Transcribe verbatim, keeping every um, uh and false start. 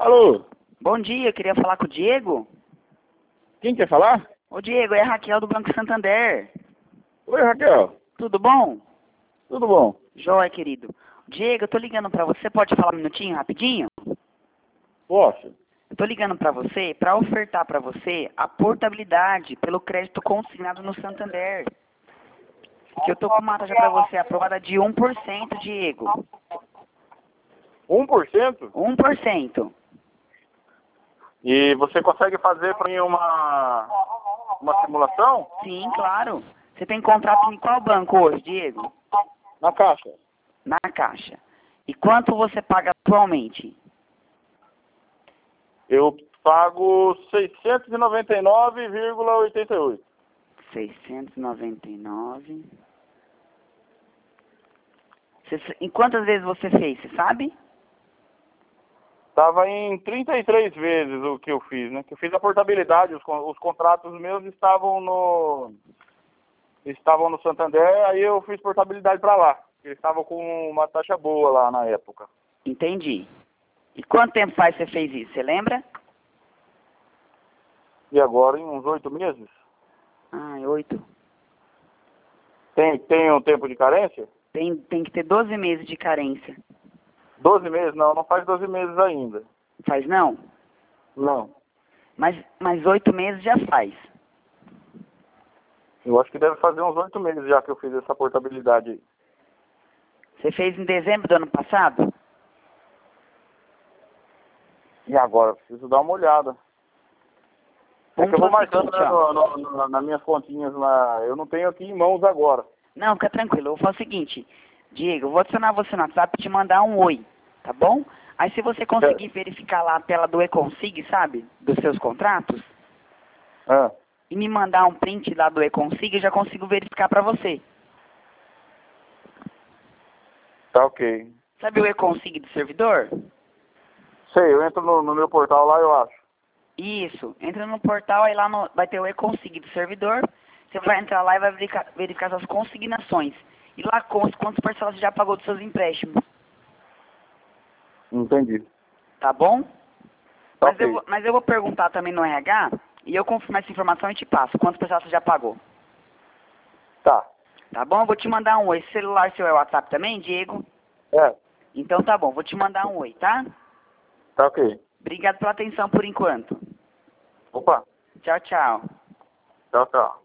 Alô, Bom dia, eu queria falar com o Diego. quem quer falar? Ô Diego, é a Raquel do Banco Santander. Oi, Raquel. Tudo bom? Tudo bom? Joia, querido. Diego, eu tô ligando pra você, pode falar um minutinho, rapidinho? Posso? Eu tô ligando pra você pra ofertar pra você a portabilidade pelo crédito consignado no Santander. Que eu tô com uma taxa pra você aprovada de um por cento, Diego. Um por cento? um por cento. E você consegue fazer para mim uma, uma simulação? Sim, claro. Você tem contrato em qual banco hoje, Diego? Na caixa. Na Caixa. E quanto você paga atualmente? Eu pago seiscentos e noventa e nove vírgula oitenta e oito. seiscentos e noventa e nove. Você, em quantas vezes você fez, você sabe? Estava em trinta e três vezes o que eu fiz, né? Que eu fiz a portabilidade, os, con- os contratos meus estavam no estavam no Santander, aí eu fiz portabilidade para lá. Eles estavam com uma taxa boa lá na época. Entendi. E quanto tempo faz que você fez isso, você lembra? E agora em uns oito meses? Ah, oito. Tem, tem um tempo de carência? Tem, tem que ter doze meses de carência. doze meses? Não, não faz doze meses ainda. Faz não? Não. Mas, mas oito meses já faz. Eu acho que deve fazer uns oito meses já que eu fiz essa portabilidade aí. Você fez em dezembro do ano passado? E agora? Preciso dar uma olhada. É que eu vou Vamos fazer o marcando seguinte, né, ó. no, no, no, nas minhas continhas lá. Eu não tenho aqui em mãos agora. Não, fica tranquilo. Eu vou fazer o seguinte. Diego, eu vou adicionar você no WhatsApp e te mandar um oi, tá bom? Aí se você conseguir verificar lá a tela do eConsig, sabe? Dos seus contratos, Ah, e me mandar um print lá do eConsig, eu já consigo verificar pra você. tá ok. Sabe o eConsig do servidor? Sei, eu entro no, no meu portal lá, eu acho. Isso. Entra no portal, aí lá no- vai ter o eConsig do servidor. Você vai entrar lá e vai verificar, verificar suas consignações. E lá consta quantas parcelas você já pagou dos seus empréstimos. Entendi. Tá bom? Tá Mas, eu, ok. vou- mas eu vou perguntar também no R H e eu confirmo essa informação e te passo. Quantas parcelas você já pagou? Tá. Tá bom? Eu vou te mandar um oi. Esse celular seu é o WhatsApp também, Diego? É, Então tá bom. Vou te mandar um oi, tá? tá ok. Obrigado pela atenção por enquanto. Opa. Tchau, tchau. Tchau, tchau.